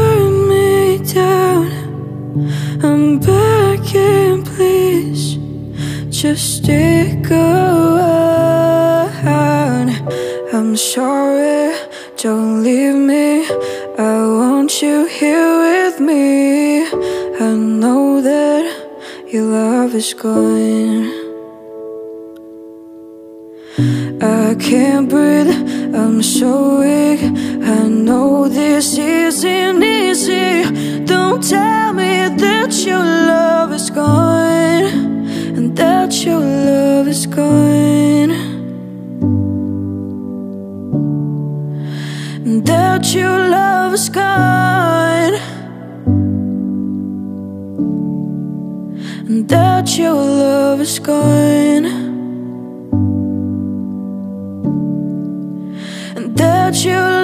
let me down. I'm begging, please, just stick around. I'm sorry, don't leave me. I want you here with me. I know that your love is gone. I can't breathe, I'm so weak. I know this isn't easy. Don't tell me that your love is gone, and that your love is gone, and that your love is gone, and that your love is gone, and that your